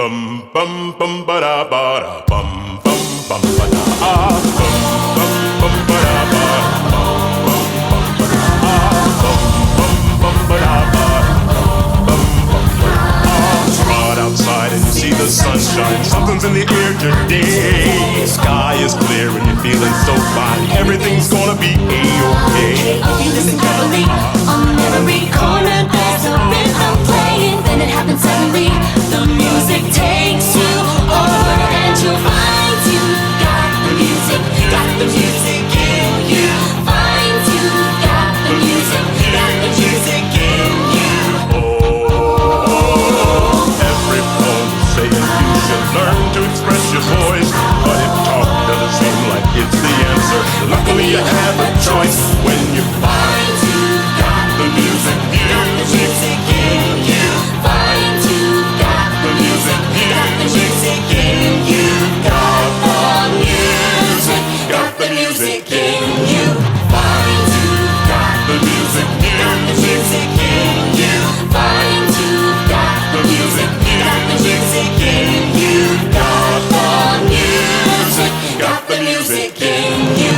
bum bum bum ba da ba da bum bum bum ba da ah bum bum bum ba da ba bum bum ba da ah bum bum ba da ba bum bum ba da ah. Run outside and you see the sunshine. Something's in the air today. The sky is clear and you're feeling so fine. Everything's gonna be A-okay. You listen carefully. On every corner there's a rhythm playing. Then it happens suddenly. The music takes you over and you'll find you got the music. Got the music in you. Find you got the music. Got the music in you. Oh, every poem saying you should learn to express your voice, but if talk doesn't seem like it's the answer, luckily you have a choice when you find you got the music. Music in you. Find you got the music. Got the music in you. Got the music. Got the music in you. Find you got The music, got the music in you. Find you got the music. Got the music in you. Got the music. Got the music in you.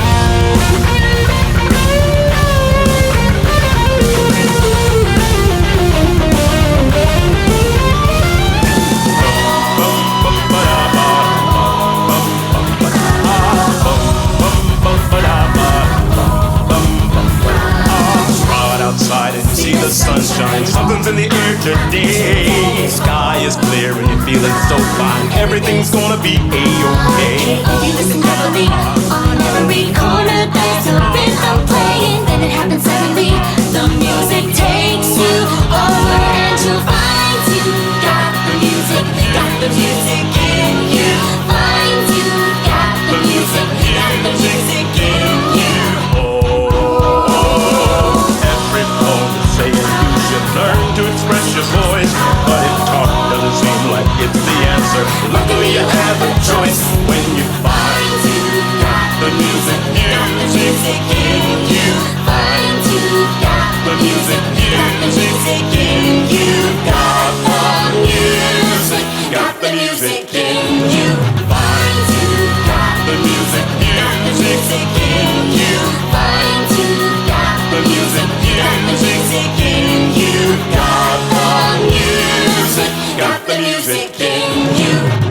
outside and you see the sunshine. Something's in the air today. The sky is clear and you're feeling so fine. Everything's gonna be A-okay. You listen carefully. On every corner there's a rhythm playing. Then it happens suddenly. The music takes you over and you'll find you got the music. Got the music in you. Find you got the music. Got the music in you. Every poem is saying you should learn to express your voice, but if talk doesn't seem like it's the answer, luckily you have a choice when you find you got the music. Music in you. Find you got The music, the music in you. Got the music. Got the music in you. Find you got the music, the music in you. Find you got the music, the music in you. Got the music. got the music in you.